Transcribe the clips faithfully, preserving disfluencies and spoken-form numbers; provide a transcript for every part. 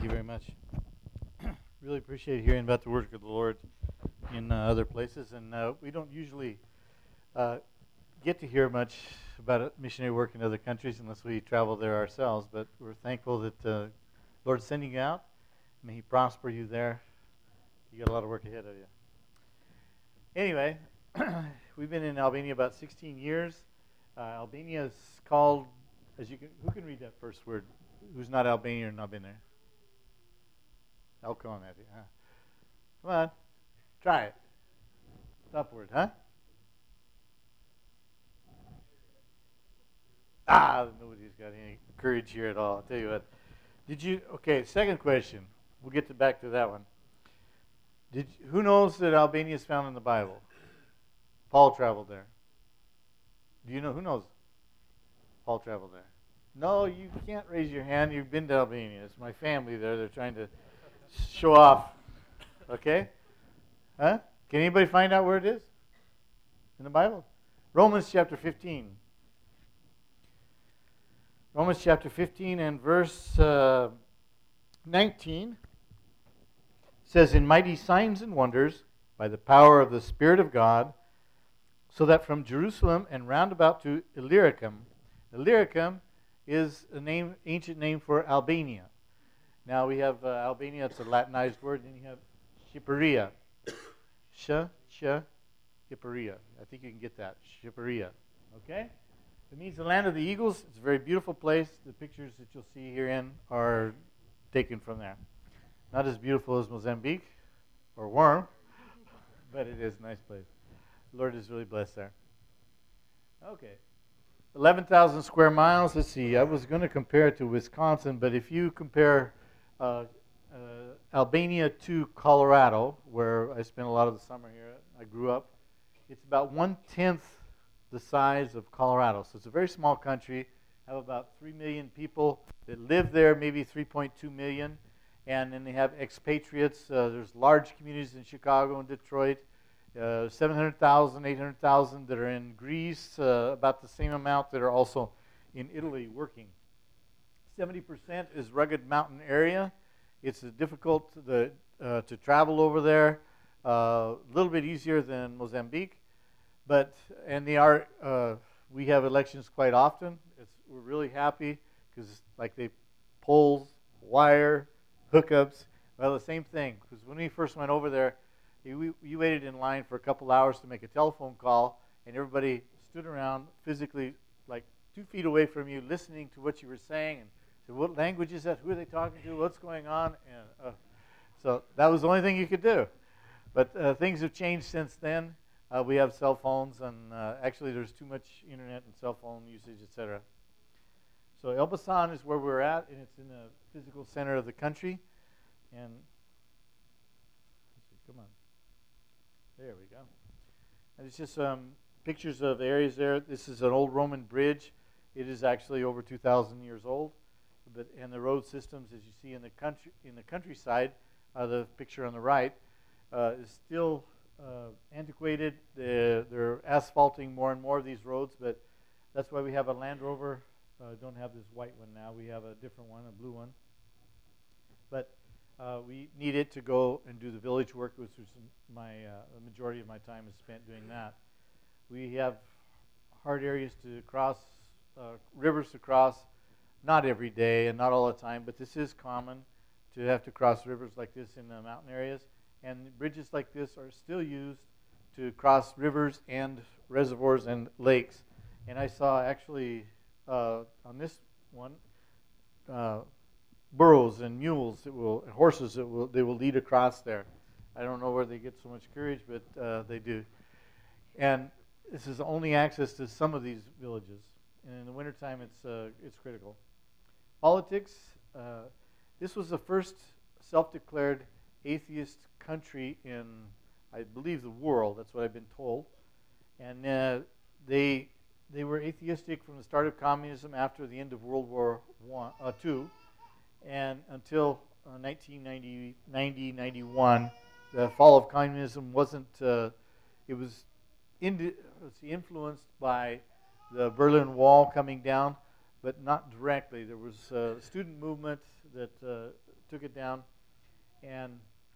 you very much. Really appreciate hearing about the work of the Lord in uh, other places, and uh, we don't usually uh, get to hear much about missionary work in other countries unless we travel there ourselves. But we're thankful that uh, the Lord's sending you out. May He prosper you there. You got a lot of work ahead of you. Anyway, we've been in Albania about sixteen years. Uh, Albania is called, as you can, who can read that first word? Who's not Albanian or not been there? I'll come on, Matthew. Huh? Come on, try it. Top word, huh? Ah, nobody's got any courage here at all. I'll tell you what. Did you? Okay, second question. We'll get to back to that one. Did you, who knows that Albania is found in the Bible? Paul traveled there. Do you know who knows? Paul traveled there. No, you can't raise your hand. You've been to Albania. It's my family there. They're trying to show off. Okay? Huh? Can anybody find out where it is in the Bible? Romans chapter fifteen. Romans chapter fifteen and verse uh, nineteen says, "In mighty signs and wonders, by the power of the Spirit of God, so that from Jerusalem and round about to Illyricum," Illyricum is a name, ancient name for Albania. Now we have uh, Albania, it's a Latinized word, and you have Schiparia. Sh, sh, Schiparia. I think you can get that. Schiparia. Okay? It means the land of the eagles. It's a very beautiful place. The pictures that you'll see herein are taken from there. Not as beautiful as Mozambique or Worm, but it is a nice place. The Lord is really blessed there. Okay. eleven thousand square miles. Let's see. I was going to compare it to Wisconsin, but if you compare uh, uh, Albania to Colorado, where I spent a lot of the summer here, I grew up, it's about one-tenth the size of Colorado. So it's a very small country. Have about three million people that live there, maybe three point two million. And then they have expatriates. Uh, there's large communities in Chicago and Detroit. Uh, seven hundred thousand, eight hundred thousand that are in Greece, uh, about the same amount that are also in Italy working. seventy percent is rugged mountain area. It's uh, difficult to, the, uh, to travel over there, uh, a little bit easier than Mozambique. But, and they are, uh, we have elections quite often. It's, we're really happy because like they poles, wire, hookups, well, the same thing. Because when we first went over there, you, you waited in line for a couple hours to make a telephone call, and everybody stood around physically like two feet away from you, listening to what you were saying, and said, "What language is that? Who are they talking to? What's going on?" And uh, so that was the only thing you could do. But uh, things have changed since then. Uh, we have cell phones, and uh, actually there's too much internet and cell phone usage, et cetera. So Elbasan is where we're at, and it's in the physical center of the country. And let's see, come on. There we go. And it's just um, pictures of areas there. This is an old Roman bridge. It is actually over two thousand years old. But and the road systems, as you see in the country in the countryside, uh, the picture on the right, uh, is still uh, antiquated. They're, they're asphalting more and more of these roads, but that's why we have a Land Rover. Uh, don't have this white one now. We have a different one, a blue one. But uh, we need it to go and do the village work, which is my uh, the majority of my time is spent doing that. We have hard areas to cross, uh, rivers to cross, not every day and not all the time, but this is common to have to cross rivers like this in the mountain areas. And bridges like this are still used to cross rivers and reservoirs and lakes. And I saw actually uh, on this one, uh, burros and mules that will, and horses that will, they will lead across there. I don't know where they get so much courage, but uh, they do. And this is only access to some of these villages. And in the wintertime, it's uh, it's critical. Politics. Uh, this was the first self-declared atheist country in, I believe, the world. That's what I've been told. And uh, they they were atheistic from the start of communism after the end of World War One, uh, Two. And until uh, nineteen ninety, ninety, ninety-one, the fall of communism wasn't, uh, it was indi- let's see, influenced by the Berlin Wall coming down, but not directly. There was a student movement that uh, took it down, and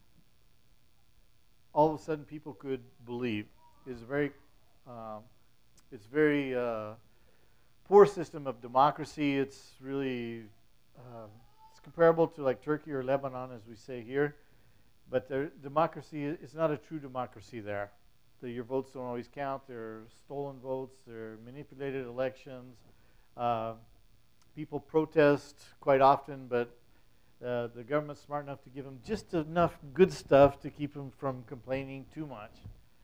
all of a sudden people could believe. It's a very, um, it's very uh, poor system of democracy. It's really, um, it's comparable to like Turkey or Lebanon, as we say here, but their democracy is not a true democracy there. The, your votes don't always count. They're stolen votes. They're manipulated elections. Uh, people protest quite often, but uh, the government's smart enough to give them just enough good stuff to keep them from complaining too much.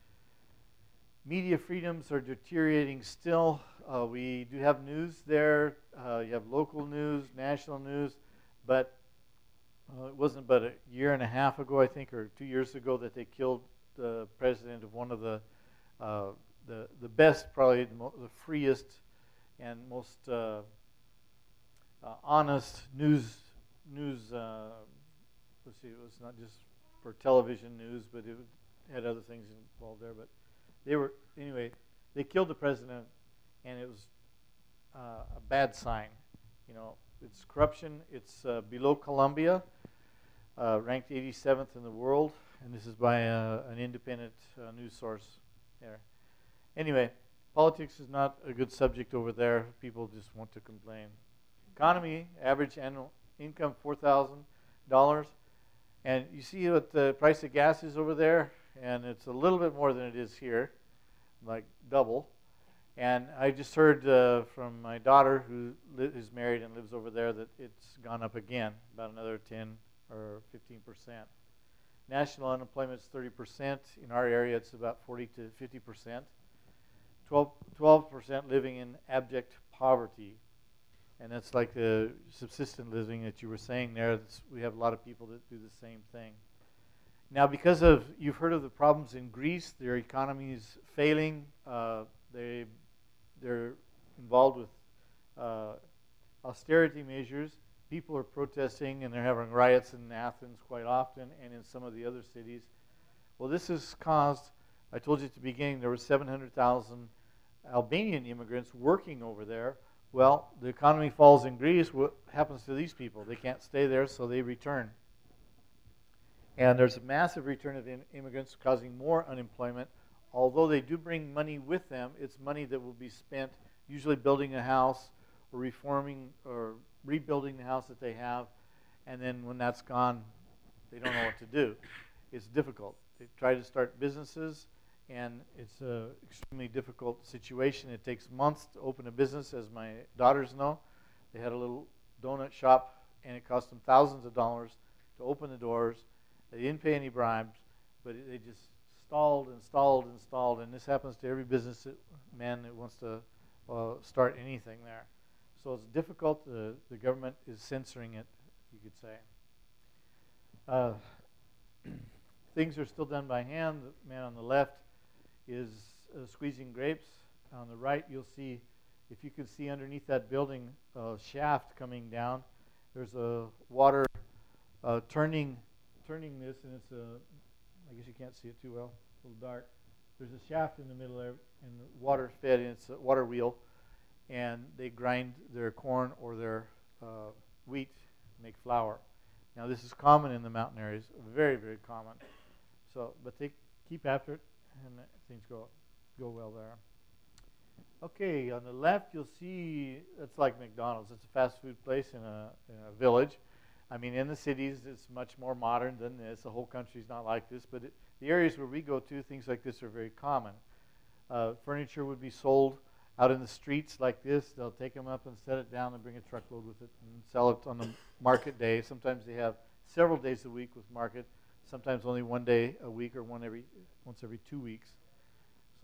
Media freedoms are deteriorating still. Uh, we do have news there. Uh, you have local news, national news, but uh, it wasn't but a year and a half ago, I think, or two years ago, that they killed the president of one of the uh, the the best, probably the, mo- the freest and most uh, uh, honest news news. Uh, let's see, it was not just for television news, but it had other things involved there. But they were anyway. They killed the president, and it was uh, a bad sign. You know, it's corruption. It's uh, below Colombia, uh, ranked eighty-seventh in the world, and this is by uh, an independent uh, news source there. Anyway, politics is not a good subject over there. People just want to complain. Economy, average annual income four thousand dollars, and you see what the price of gas is over there, and it's a little bit more than it is here, like double. And I just heard uh, from my daughter, who li- is married and lives over there, that it's gone up again, about another ten or fifteen percent. National unemployment is thirty percent. In our area, it's about forty to fifty percent. twelve percent living in abject poverty. And that's like the subsistence living that you were saying there. That's, we have a lot of people that do the same thing. Now, because of, you've heard of the problems in Greece, their economy is failing. Uh, they, they're involved with uh, austerity measures. People are protesting, and they're having riots in Athens quite often and in some of the other cities. Well, this has caused, I told you at the beginning, there were seven hundred thousand Albanian immigrants working over there. Well, the economy falls in Greece. What happens to these people? They can't stay there, so they return. And there's a massive return of in- immigrants causing more unemployment. Although they do bring money with them, it's money that will be spent usually building a house or reforming or rebuilding the house that they have. And then when that's gone, they don't know what to do. It's difficult. They try to start businesses, and it's an extremely difficult situation. It takes months to open a business, as my daughters know. They had a little donut shop, and it cost them thousands of dollars to open the doors. They didn't pay any bribes, but it, they just stalled and stalled and stalled. And this happens to every businessman that wants to uh, start anything there. So it's difficult. The, the government is censoring it, you could say. Uh, things are still done by hand. The man on the left is uh, squeezing grapes. On the right, you'll see, if you can see underneath that building, a shaft coming down. There's a water uh, turning turning this, and it's a, I guess you can't see it too well, a little dark. There's a shaft in the middle there, and the water fed, and it's a water wheel, and they grind their corn or their uh, wheat, make flour. Now, this is common in the mountain areas, very, very common. So, but they keep after it, and things go go well there. Okay, on the left, you'll see it's like McDonald's. It's a fast food place in a, in a village. I mean, in the cities, it's much more modern than this. The whole country's not like this, but it, the areas where we go to, things like this are very common. Uh, furniture would be sold out in the streets like this. They'll take them up and set it down and bring a truckload with it and sell it on the market day. Sometimes they have several days a week with market. Sometimes only one day a week, or one every once every two weeks. So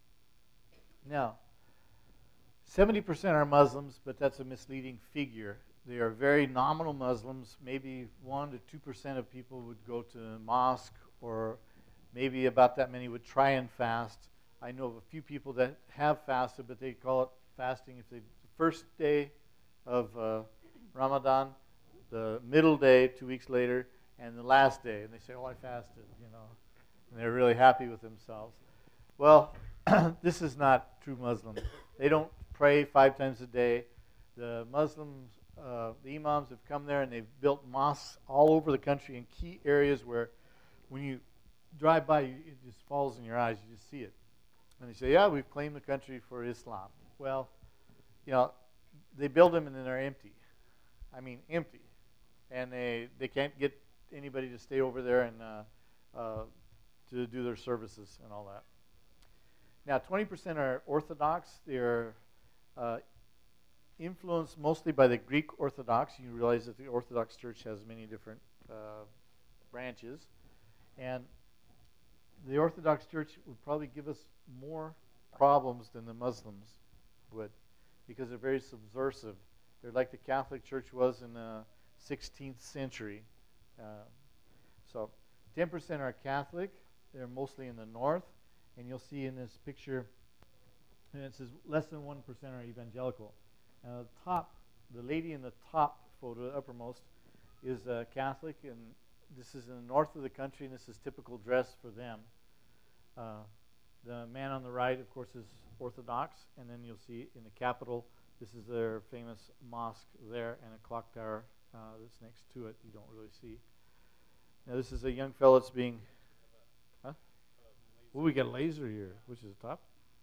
now, seventy percent are Muslims, but that's a misleading figure. They are very nominal Muslims. Maybe one to two percent of people would go to the mosque, or maybe about that many would try and fast. I know of a few people that have fasted, but they call it fasting if they the first day of uh, Ramadan, the middle day, two weeks later, and the last day, and they say, "Oh, I fasted," you know, and they're really happy with themselves. Well, this is not true Muslim. They don't pray five times a day. The Muslims uh, the imams have come there and they've built mosques all over the country in key areas where when you drive by, it just falls in your eyes. You just see it. And they say, yeah, we've claimed the country for Islam. Well, you know, they build them and then they're empty. I mean, empty. And they, they can't get anybody to stay over there and uh, uh, to do their services and all that. Now, twenty percent are Orthodox. They're uh, influenced mostly by the Greek Orthodox. You realize that the Orthodox Church has many different uh, branches. And the Orthodox Church would probably give us more problems than the Muslims would, because they're very subversive. They're like the Catholic Church was in the sixteenth century. Uh, so ten percent are Catholic. They're mostly in the north. And you'll see in this picture, and it says less than one percent are evangelical. Now the top, the lady in the top photo, uppermost, is uh, Catholic, and this is in the north of the country, and this is typical dress for them. Uh, the man on the right, of course, is Orthodox, and then you'll see in the capital, this is their famous mosque there, and a clock tower uh, that's next to it you don't really see. Now this is a young fellow that's being... Huh? Oh, we got a laser here. Which is the top?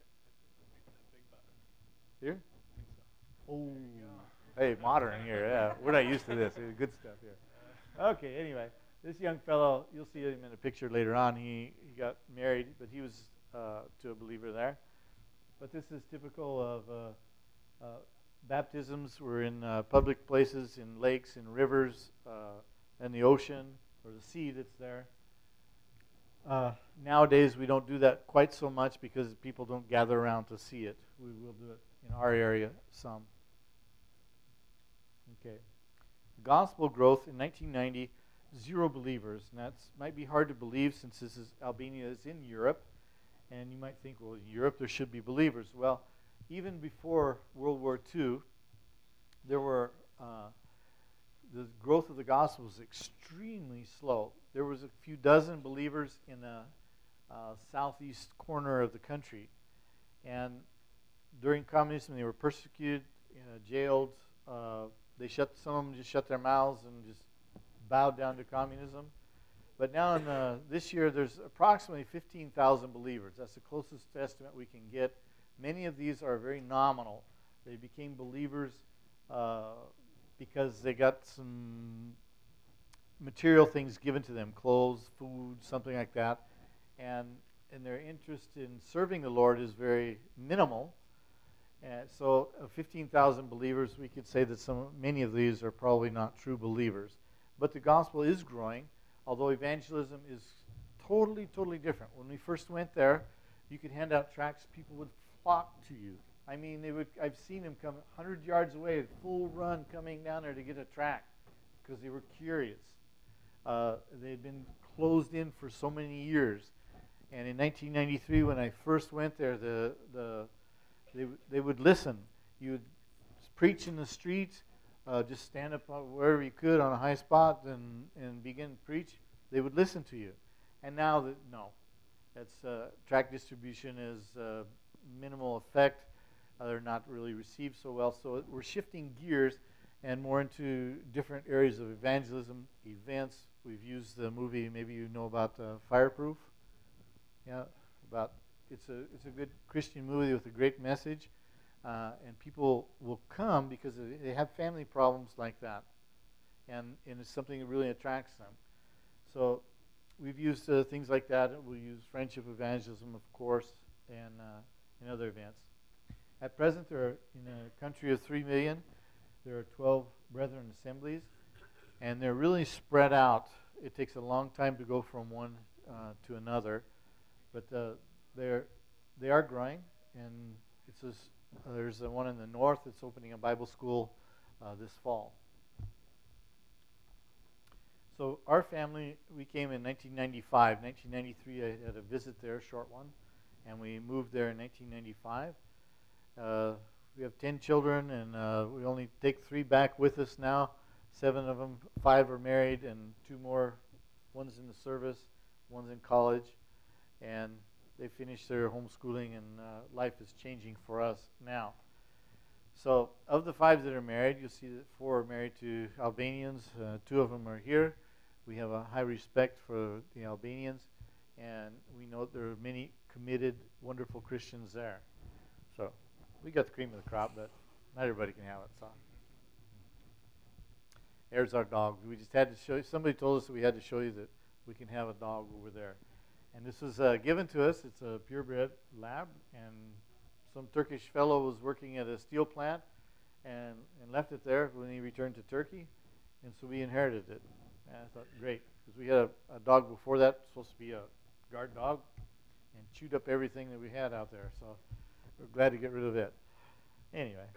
Here? Oh, hey, modern here. Yeah, we're not used to this. Good stuff here. Okay, anyway, this young fellow, you'll see him in a picture later on. He, he got married, but he was uh, to a believer there. But this is typical of uh, uh, baptisms were in uh, public places, in lakes, in rivers, uh, and the ocean, or the sea that's there. Uh, nowadays, we don't do that quite so much because people don't gather around to see it. We will do it in our area some. Okay. Gospel growth in nineteen ninety, zero believers. And that might be hard to believe since this is Albania is in Europe. And you might think, well, in Europe there should be believers. Well, even before World War Two, there were uh, the growth of the gospel was extremely slow. There was a few dozen believers in the uh, southeast corner of the country. And during communism, they were persecuted, uh, jailed. Uh, they shut some of them just shut their mouths and just bowed down to communism. But now, in the, this year, there's approximately fifteen thousand believers. That's the closest estimate we can get. Many of these are very nominal. They became believers uh, because they got some material things given to them, clothes, food, something like that. And, and their interest in serving the Lord is very minimal. And so of fifteen thousand believers, we could say that some, many of these are probably not true believers. But the gospel is growing, although evangelism is totally, totally different. When we first went there, you could hand out tracts, people would flock to you. I mean, they would. I've seen them come one hundred yards away, full run coming down there to get a tract because they were curious. Uh, they had been closed in for so many years. And in nineteen ninety-three, when I first went there, the the they they would listen. You would preach in the street, uh, just stand up wherever you could on a high spot and and begin to preach. They would listen to you. And now that no, that's uh, tract distribution is uh, minimal effect. Uh, they're not really received so well. So we're shifting gears and more into different areas of evangelism, events. We've used the movie, maybe you know about uh, Fireproof. Yeah, about it's a it's a good Christian movie with a great message, uh, and people will come because they have family problems like that, and and it's something that really attracts them. So we've used uh, things like that. We'll use friendship evangelism, of course, and uh, and other events. At present, there are in a country of three million, there are twelve Brethren assemblies, and they're really spread out. It takes a long time to go from one uh, to another. But uh, they're they are growing, and it's just, uh, there's the one in the north that's opening a Bible school uh, this fall. So our family, we came in nineteen ninety-five. nineteen ninety-three, I had a visit there, a short one, and we moved there in nineteen ninety-five. Uh, we have ten children, and uh, we only take three back with us now. Seven of them, five are married, and two more. One's in the service, one's in college. And they finished their homeschooling, and uh, life is changing for us now. So of the five that are married, you'll see that four are married to Albanians. Uh, two of them are here. We have a high respect for the Albanians, and we know there are many committed, wonderful Christians there. So we got the cream of the crop, but not everybody can have it. So there's our dog. We just had to show you. Somebody told us that we had to show you that we can have a dog over there. And this was uh, given to us. It's a purebred lab, and some Turkish fellow was working at a steel plant and, and left it there when he returned to Turkey, and so we inherited it. And I thought, great, because we had a, a dog before that, supposed to be a guard dog, and chewed up everything that we had out there. So we're glad to get rid of it. Anyway,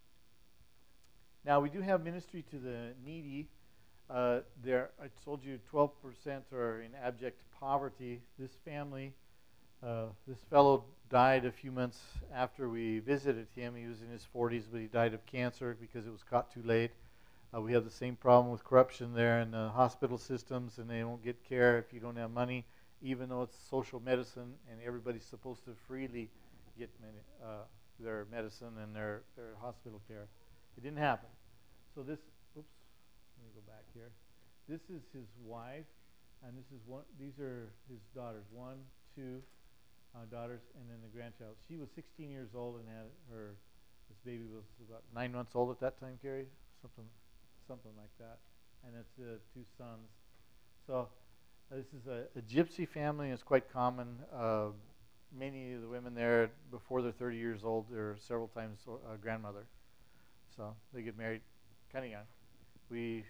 now we do have ministry to the needy. Uh, there, I told you, twelve percent are in abject poverty. This family, uh, this fellow died a few months after we visited him. He was in his forties, but he died of cancer because it was caught too late. Uh, we have the same problem with corruption there in the hospital systems, and they don't get care if you don't have money, even though it's social medicine, and everybody's supposed to freely get many, uh, their medicine and their, their hospital care. It didn't happen. So this, oops, let me go back here. This is his wife, and this is one. These are his daughters, one, two uh, daughters, and then the grandchild. She was sixteen years old and had her. This baby was about nine months old at that time, Carrie, something, something like that. And it's uh, two sons. So uh, this is a, a gypsy family. It's quite common. Uh, many of the women there, before they're thirty years old, they're several times a grandmother. So they get married kind of young. We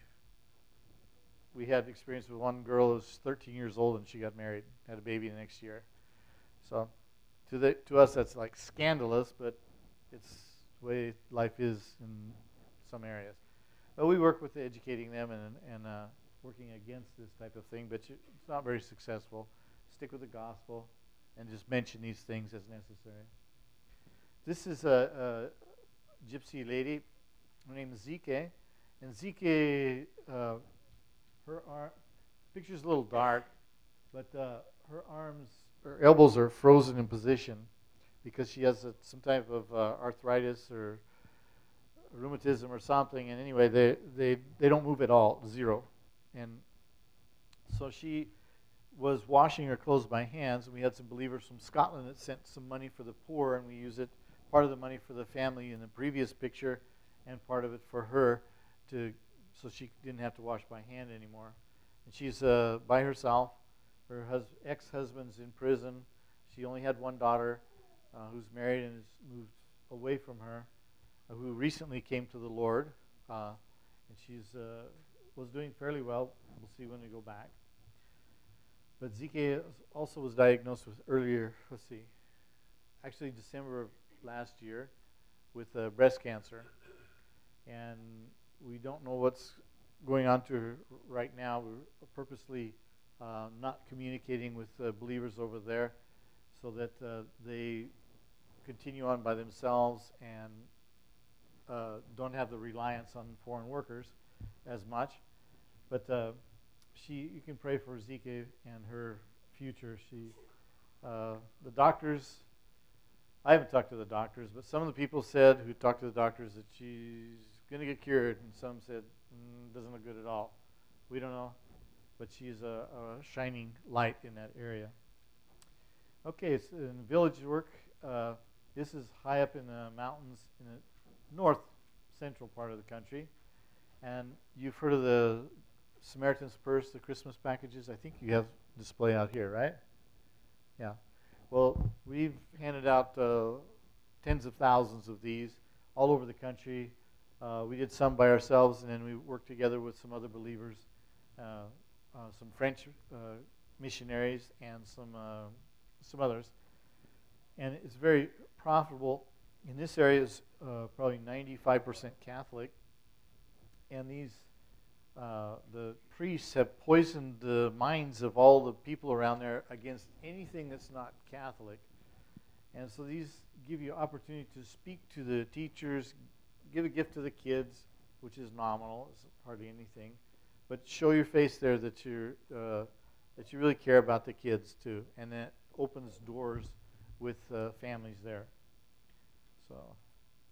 we had experience with one girl who was thirteen years old and she got married, had a baby the next year. So to the to us that's like scandalous, but it's the way life is in some areas. But we work with educating them and and uh, working against this type of thing, but you, it's not very successful. Stick with the gospel and just mention these things as necessary. This is a, a gypsy lady. Her name is Zike. And Zike, uh, her arm, picture's a little dark, but uh, her arms, her elbows are frozen in position because she has a, some type of uh, arthritis or rheumatism or something. And anyway, they, they, they don't move at all, zero. And so she was washing her clothes by hands, and we had some believers from Scotland that sent some money for the poor, and we use it, part of the money for the family in the previous picture, and part of it for her, to so she didn't have to wash by hand anymore. And she's uh, by herself. Her hus- ex-husband's in prison. She only had one daughter uh, who's married and has moved away from her, uh, who recently came to the Lord, uh, and she's uh, was doing fairly well. We'll see when we go back. But Zike also was diagnosed with earlier, let's see, actually December of last year with uh, breast cancer. And we don't know what's going on to her right now. We're purposely uh, not communicating with uh, believers over there so that uh, they continue on by themselves and uh, don't have the reliance on foreign workers as much. But uh, she, you can pray for Zike and her future. She, uh, the doctors, I haven't talked to the doctors, but some of the people said who talked to the doctors that she's going to get cured, and some said mm, doesn't look good at all. We don't know, but she's a, a shining light in that area. Okay, it's in village work. Uh, this is high up in the mountains in the north central part of the country, and you've heard of the Samaritan's Purse, the Christmas packages. I think you have display out here, right? Yeah. Well, we've handed out uh, tens of thousands of these all over the country. Uh, we did some by ourselves, and then we worked together with some other believers, uh, uh, some French uh, missionaries, and some uh, some others. And it's very profitable. In this area is uh, probably ninety-five percent Catholic, and these uh, the priests have poisoned the minds of all the people around there against anything that's not Catholic. And so these give you opportunity to speak to the teachers, give a gift to the kids, which is nominal, it's hardly anything, but show your face there that you're uh, that you really care about the kids too, and that opens doors with uh, families there. So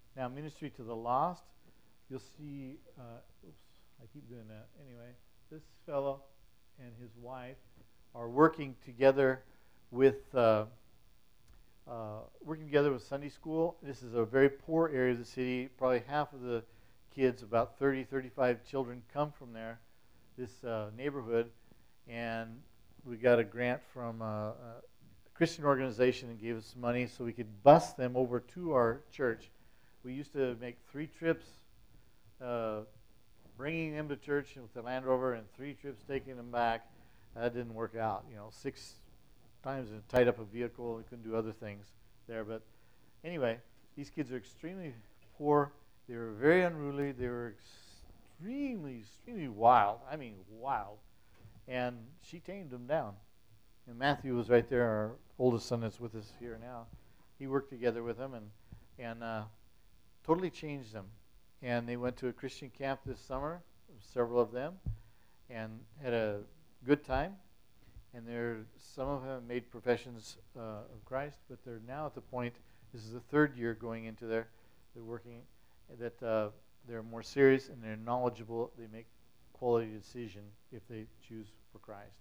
Now, ministry to the lost, you'll see, uh, oops, I keep doing that. Anyway, this fellow and his wife are working together with uh, uh, working together with Sunday school. This is a very poor area of the city. Probably half of the kids, about thirty, thirty-five children, come from there, this uh, neighborhood, and we got a grant from a, a Christian organization and gave us money so we could bus them over to our church. We used to make three trips, uh, bringing them to church with the Land Rover, and three trips taking them back. That didn't work out. You know, six times it tied up a vehicle. We couldn't do other things there. But anyway, these kids are extremely poor. They were very unruly. They were extremely, extremely wild. I mean, wild. And she tamed them down. And Matthew was right there, our oldest son that's with us here now. He worked together with them and and uh, totally changed them. And they went to a Christian camp this summer, several of them, and had a good time. And they're, some of them made professions uh, of Christ, but they're now at the point, this is the third year going into their, they're working, that uh, they're more serious and they're knowledgeable. They make quality decision if they choose for Christ.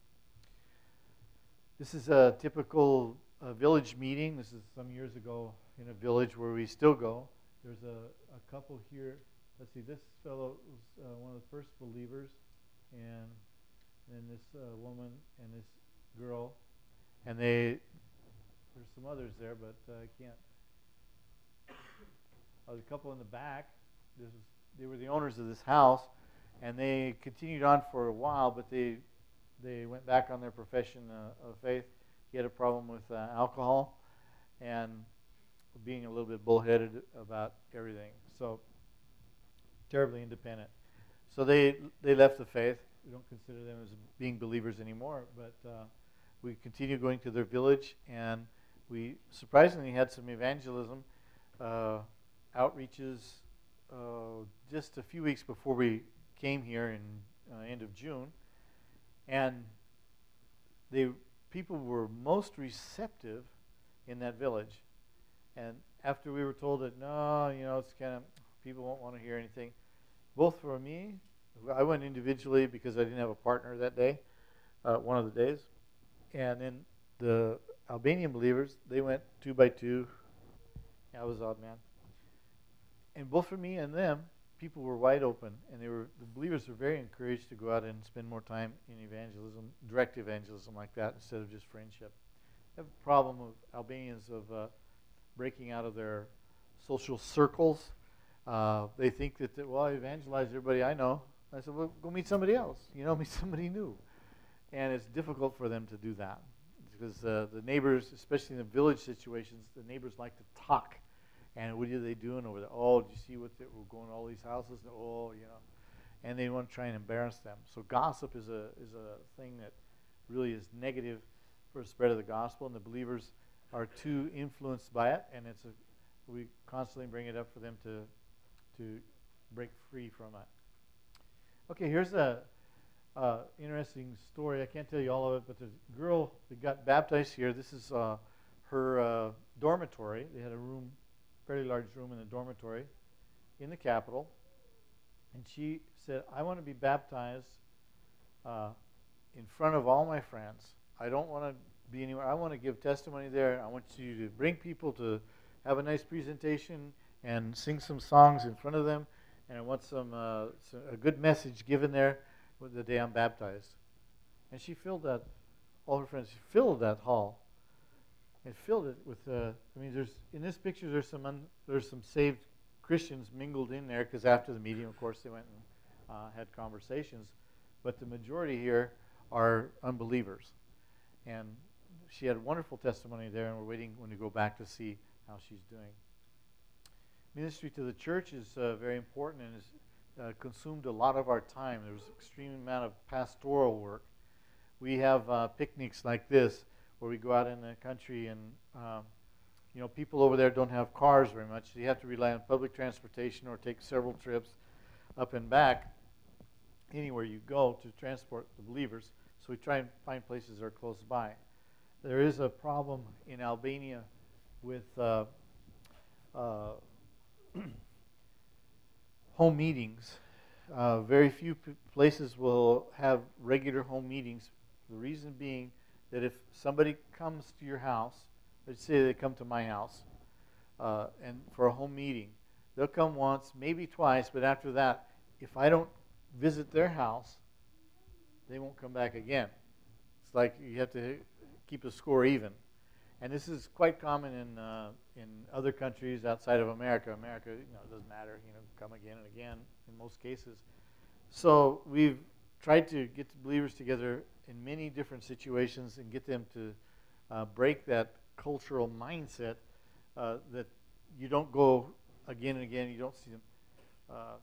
This is a typical uh, village meeting. This is some years ago in a village where we still go. There's a, a couple here. Let's see, this fellow was uh, one of the first believers, and then this uh, woman and this girl, and they, there's some others there, but uh, I can't. Uh, there's a couple in the back. This is, they were the owners of this house, and they continued on for a while, but they they went back on their profession uh, of faith. He had a problem with uh, alcohol and being a little bit bullheaded about everything. So terribly independent. So they they left the faith. We don't consider them as being believers anymore, but uh, we continue going to their village, and we surprisingly had some evangelism uh, outreaches uh, just a few weeks before we came here in uh, end of June, and they people were most receptive in that village. And after we were told that no, you know, it's kind of people won't want to hear anything, both for me. I went individually because I didn't have a partner that day, uh, one of the days. And then the Albanian believers, they went two by two. I was odd man. And both for me and them, people were wide open. And they were the believers were very encouraged to go out and spend more time in evangelism, direct evangelism like that, instead of just friendship. I have a problem with Albanians of uh, breaking out of their social circles. Uh, they think that, that, well, I evangelize everybody I know. I said, well, go meet somebody else. You know, meet somebody new. And it's difficult for them to do that because uh, the neighbors, especially in the village situations, the neighbors like to talk. And what are they doing over there? Oh, did you see what they were going to all these houses? Oh, you know. And they want to try and embarrass them. So gossip is a is a thing that really is negative for the spread of the gospel, and the believers are too influenced by it, and it's a we constantly bring it up for them to to break free from it. Okay, here's a uh, interesting story. I can't tell you all of it, but the girl that got baptized here, this is uh, her uh, dormitory. They had a room, fairly large room in the dormitory in the Capitol. And she said, I want to be baptized uh, in front of all my friends. I don't want to be anywhere. I want to give testimony there. I want you to bring people to have a nice presentation and sing some songs in front of them. And I want some, uh, some a good message given there with the day I'm baptized. And she filled that, all her friends, she filled that hall. And filled it with, uh, I mean, there's, in this picture, there's some, un, there's some saved Christians mingled in there, because after the meeting, of course, they went and uh, had conversations. But the majority here are unbelievers. And she had a wonderful testimony there, and we're waiting when we go back to see how she's doing. Ministry to the church is uh, very important and has uh, consumed a lot of our time. There's an extreme amount of pastoral work. We have uh, picnics like this where we go out in the country, and um, you know, people over there don't have cars very much. So you have to rely on public transportation or take several trips up and back anywhere you go to transport the believers. So we try and find places that are close by. There is a problem in Albania with uh, uh, home meetings. Uh, very few p- places will have regular home meetings. The reason being that if somebody comes to your house, let's say they come to my house, uh, and for a home meeting, they'll come once, maybe twice, but after that, if I don't visit their house, they won't come back again. It's like you have to keep the score even. And this is quite common in uh, in other countries outside of America. America, you know, it doesn't matter. You know, come again and again in most cases. So we've tried to get the believers together in many different situations and get them to uh, break that cultural mindset uh, that you don't go again and again. You don't see them. Uh,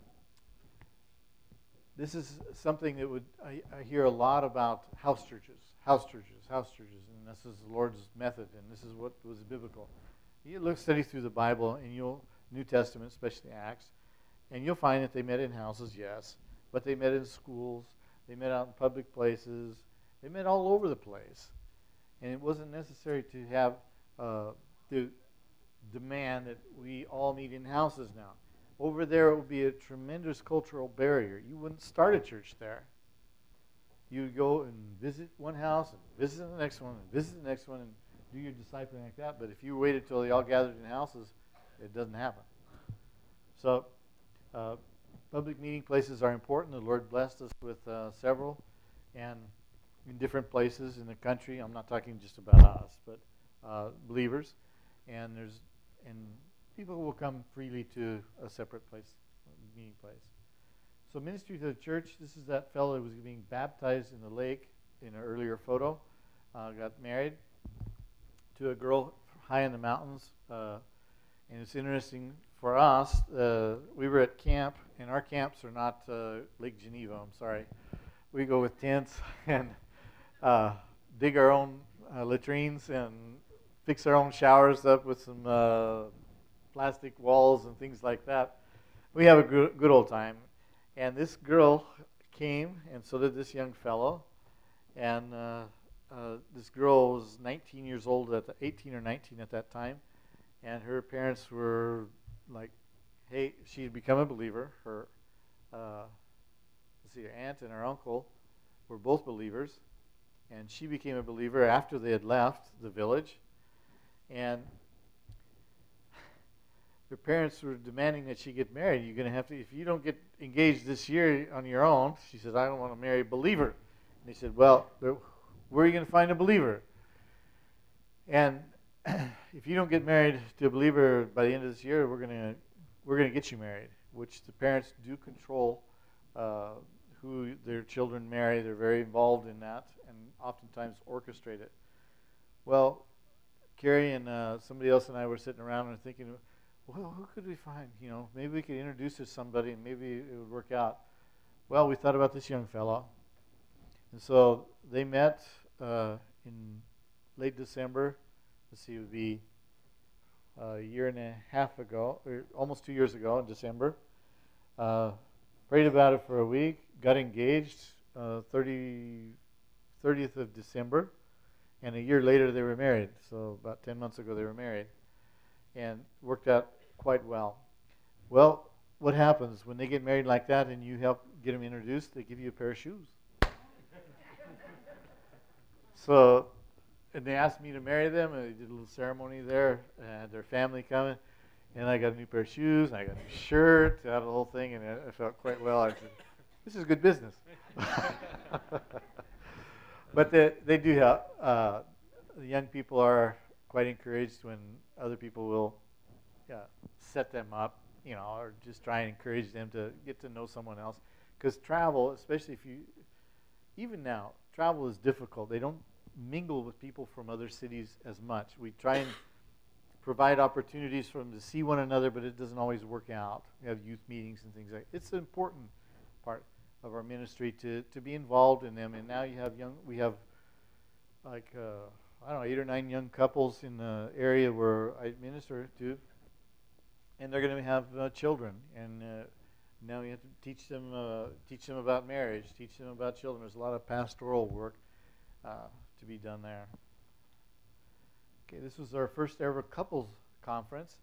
this is something that would I, I hear a lot about house churches, house churches, house churches, and this is the Lord's method, and this is what was biblical. You look study through the Bible, and you'll New Testament, especially Acts, and you'll find that they met in houses, yes, but they met in schools, they met out in public places, they met all over the place, and it wasn't necessary to have uh, to demand that we all meet in houses now. Over there, it would be a tremendous cultural barrier. You wouldn't start a church there. You would go and visit one house and visit the next one and visit the next one and do your discipling like that. But if you waited till they all gathered in houses, it doesn't happen. So uh, public meeting places are important. The Lord blessed us with uh, several, and in different places in the country. I'm not talking just about us, but uh, believers. And there's and people will come freely to a separate place, a meeting place. So ministry to the church, this is that fellow who was being baptized in the lake in an earlier photo. Uh, got married to a girl high in the mountains. Uh, and it's interesting for us, uh, we were at camp, and our camps are not uh, Lake Geneva, I'm sorry. We go with tents and uh, dig our own uh, latrines and fix our own showers up with some uh, plastic walls and things like that. We have a good, good old time. And this girl came, and so did this young fellow. And uh, uh, this girl was nineteen years old, at the eighteen or nineteen at that time. And her parents were like, hey, she had become a believer. Her, uh, let's see, her aunt and her uncle were both believers. And she became a believer after they had left the village. And her parents were demanding that she get married. You're going to have to, if you don't get engaged this year on your own, she says, I don't want to marry a believer. And they said, well, where are you going to find a believer? And if you don't get married to a believer by the end of this year, we're going to we're going to get you married, which the parents do control uh, who their children marry. They're very involved in that and oftentimes orchestrate it. Well, Carrie and uh, somebody else and I were sitting around and thinking, well, who could we find? You know, maybe we could introduce her to somebody and maybe it would work out. Well, we thought about this young fellow. And so they met uh, in late December. Let's see, it would be a year and a half ago, or almost two years ago in December. Uh, prayed about it for a week, got engaged uh, thirtieth of December, and a year later they were married. So about ten months ago they were married, and worked out quite well. Well, what happens when they get married like that and you help get them introduced? They give you a pair of shoes. So, and they asked me to marry them, and they did a little ceremony there, and had their family coming, and I got a new pair of shoes, and I got a new shirt, out of the whole thing, and I felt quite well. I said, this is good business. But they, they do help. Uh, the young people are quite encouraged when other people will uh, set them up, you know, or just try and encourage them to get to know someone else. Because travel, especially if you, even now, travel is difficult. They don't mingle with people from other cities as much. We try and provide opportunities for them to see one another, but it doesn't always work out. We have youth meetings and things like that. It's an important part of our ministry to, to be involved in them. And now you have young, we have like, uh, I don't know, eight or nine young couples in the area where I minister to, and they're going to have uh, children. And uh, now you have to teach them, uh, teach them about marriage, teach them about children. There's a lot of pastoral work uh, to be done there. Okay, this was our first ever couples conference.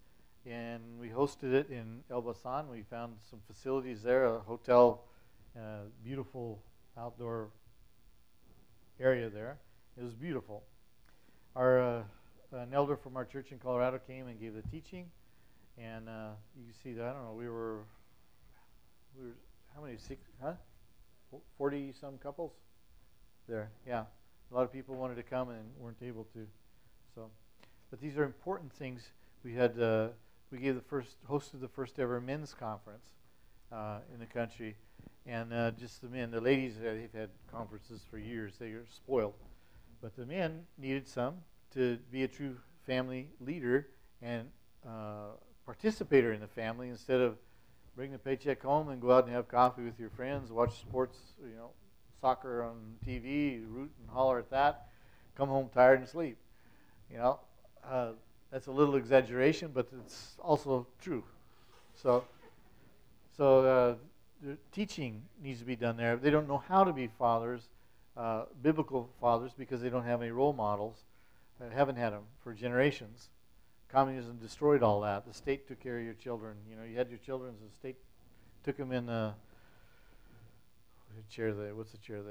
and we hosted it in Elbasan. We found some facilities there, a hotel, uh, beautiful outdoor area there. It was beautiful. Our uh, an elder from our church in Colorado came and gave the teaching, and uh, you can see that. I don't know. We were we were how many? Six? Huh? Forty some couples there. Yeah, a lot of people wanted to come and weren't able to. So, but these are important things. We had uh, we gave the first hosted the first ever men's conference uh, in the country, and uh, just the men. The ladies uh, they've had conferences for years. They are spoiled, but the men needed some to be a true family leader and uh, participator in the family instead of bring the paycheck home and go out and have coffee with your friends, watch sports, you know, soccer on T V, root and holler at that, come home tired and sleep. You know, uh, that's a little exaggeration, but it's also true. So, so uh, the teaching needs to be done there. They don't know how to be fathers, uh, biblical fathers, because they don't have any role models. Uh, haven't had them for generations. Communism destroyed all that. The state took care of your children. You know, you had your children, the state took them in the, the chair they, what's the chair they?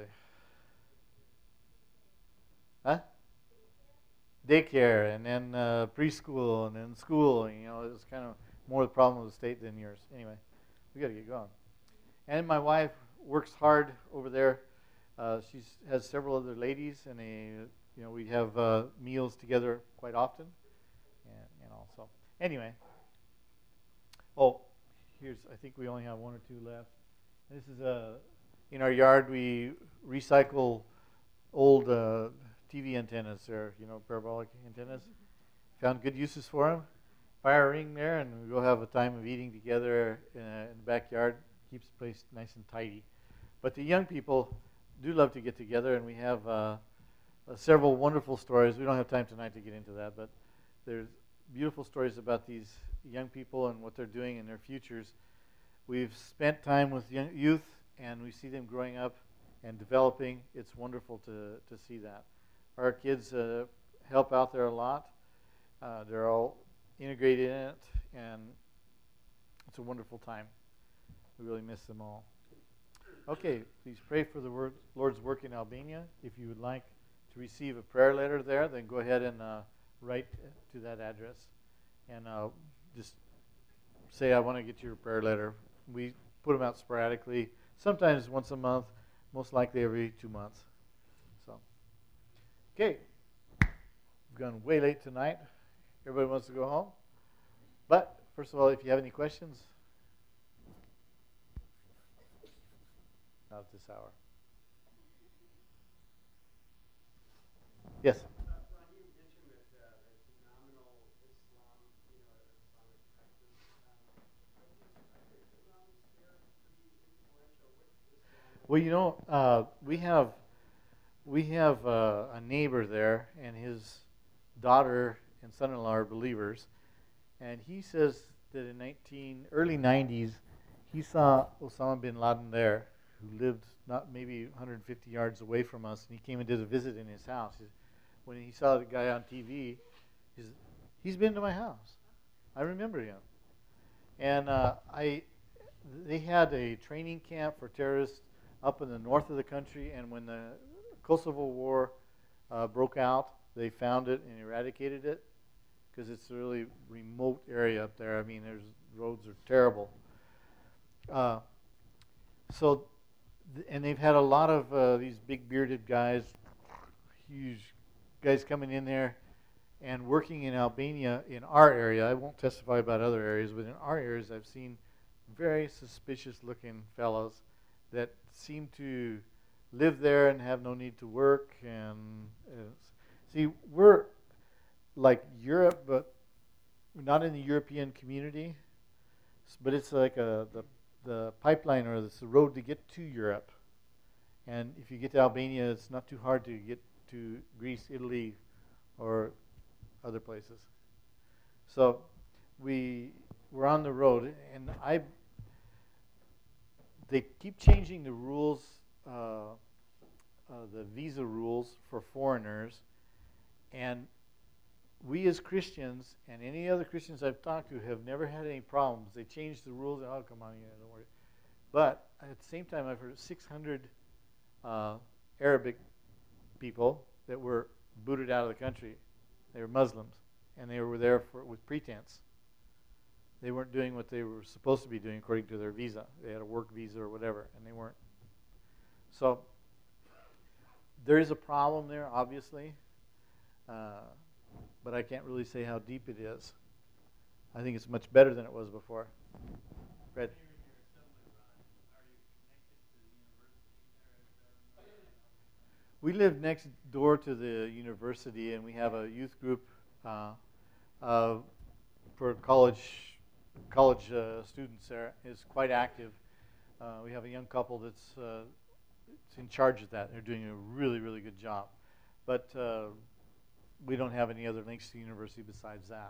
Huh? Daycare, and then uh, preschool, and then school. You know, it was kind of more the problem of the state than yours. Anyway, we got to get going. And my wife works hard over there. Uh, she has several other ladies, and they, you know, we have uh, meals together quite often. And, you know, so anyway. Oh, here's, I think we only have one or two left. This is a, in our yard we recycle old uh, T V antennas there, you know, parabolic antennas. Found good uses for them. Fire a ring there, and we go have a time of eating together in, a, in the backyard. Keeps the place nice and tidy. But the young people do love to get together, and we have uh, uh, several wonderful stories. We don't have time tonight to get into that, but there's beautiful stories about these young people and what they're doing in their futures. We've spent time with young youth, and we see them growing up and developing. It's wonderful to, to see that. Our kids uh, help out there a lot. Uh, they're all integrated in it, and it's a wonderful time. We really miss them all. Okay, please pray for the word, Lord's work in Albania. If you would like to receive a prayer letter there, then go ahead and uh, write to that address. And uh, just say, I want to get your prayer letter. We put them out sporadically, sometimes once a month, most likely every two months. So, okay. We've gone way late tonight. Everybody wants to go home. But, first of all, if you have any questions, not at this hour. Yes? Well, you know, uh, we have we have uh, a neighbor there, and his daughter and son-in-law are believers, and he says that in nineteen early nineties, he saw Osama bin Laden there, who lived not maybe one hundred fifty yards away from us, and he came and did a visit in his house. When he saw the guy on T V, he said, he's been to my house. I remember him, and uh, I they had a training camp for terrorists up in the north of the country, and when the Kosovo War uh, broke out, they found it and eradicated it, because it's a really remote area up there. I mean, there's roads are terrible. Uh, so, th- and they've had a lot of uh, these big bearded guys, huge guys coming in there and working in Albania in our area. I won't testify about other areas, but in our areas I've seen very suspicious looking fellows that seem to live there and have no need to work. And uh, see, we're like Europe, but not in the European community, but it's like a the the pipeline, or the road to get to Europe. And if you get to Albania, it's not too hard to get to Greece, Italy, or other places. So we we're on the road, and I. They keep changing the rules, uh, uh, the visa rules for foreigners, and we as Christians and any other Christians I've talked to have never had any problems. They changed the rules. Oh, come on, yeah, don't worry. But at the same time, I've heard six hundred uh, Arabic people that were booted out of the country. They were Muslims, and they were there for with pretense. They weren't doing what they were supposed to be doing according to their visa. They had a work visa or whatever, and they weren't. So there is a problem there, obviously, uh, but I can't really say how deep it is. I think it's much better than it was before. Fred? We live next door to the university, and we have a youth group uh, uh, for college college uh, students there. It's quite active. Uh, we have a young couple that's uh, in charge of that. They're doing a really, really good job. But uh, we don't have any other links to the university besides that.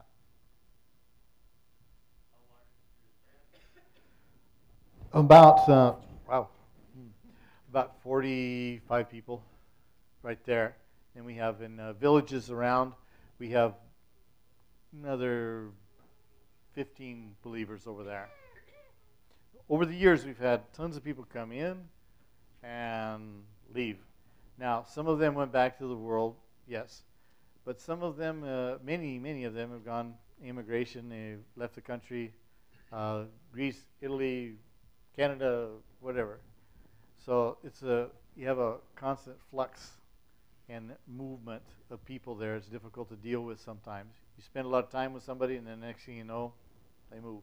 About, uh, wow, about forty-five people right there. And we have in uh, villages around, we have another fifteen believers over there. Over the years, we've had tons of people come in and leave. Now, some of them went back to the world, yes. But some of them, uh, many, many of them have gone immigration. They've left the country, uh, Greece, Italy, Canada, whatever. So it's a you have a constant flux and movement of people there. It's difficult to deal with sometimes. You spend a lot of time with somebody, and then the next thing you know, they move.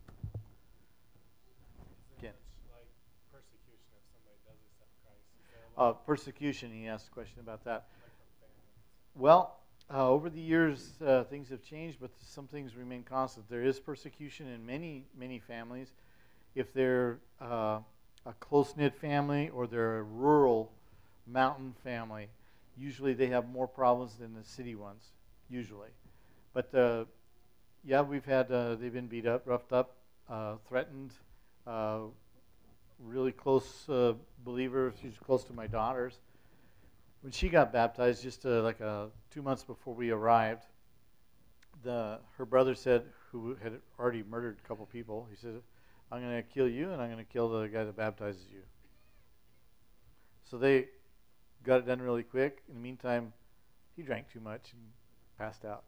Again. Like persecution if somebody does accept Christ. Uh, persecution, he asked a question about that. Well, uh, over the years, uh, things have changed, but some things remain constant. There is persecution in many, many families. If they're uh, a close-knit family or they're a rural mountain family, usually they have more problems than the city ones, usually. But uh, yeah, we've had, uh, they've been beat up, roughed up, uh, threatened. Uh, really close uh, believer, she's close to my daughters. When she got baptized, just uh, like uh, two months before we arrived, the her brother said, who had already murdered a couple people, he said, I'm going to kill you and I'm going to kill the guy that baptizes you. So they got it done really quick. In the meantime, he drank too much and passed out.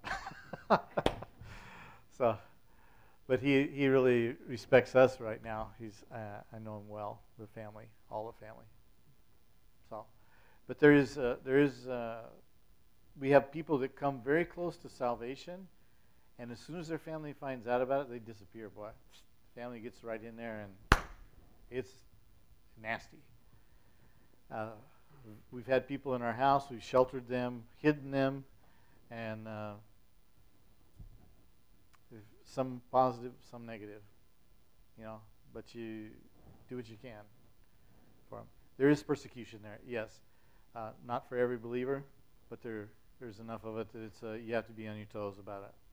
So, but he, he really respects us right now. He's uh, I know him well, the family, all the family. So, but there is uh, there is uh, we have people that come very close to salvation, and as soon as their family finds out about it, they disappear. Boy, family gets right in there, and it's nasty. Uh, we've had people in our house. We've sheltered them, hidden them, and uh, some positive, some negative. You know, but you do what you can for them. There is persecution there, yes. Uh, not for every believer, but there there's enough of it that it's uh, you have to be on your toes about it.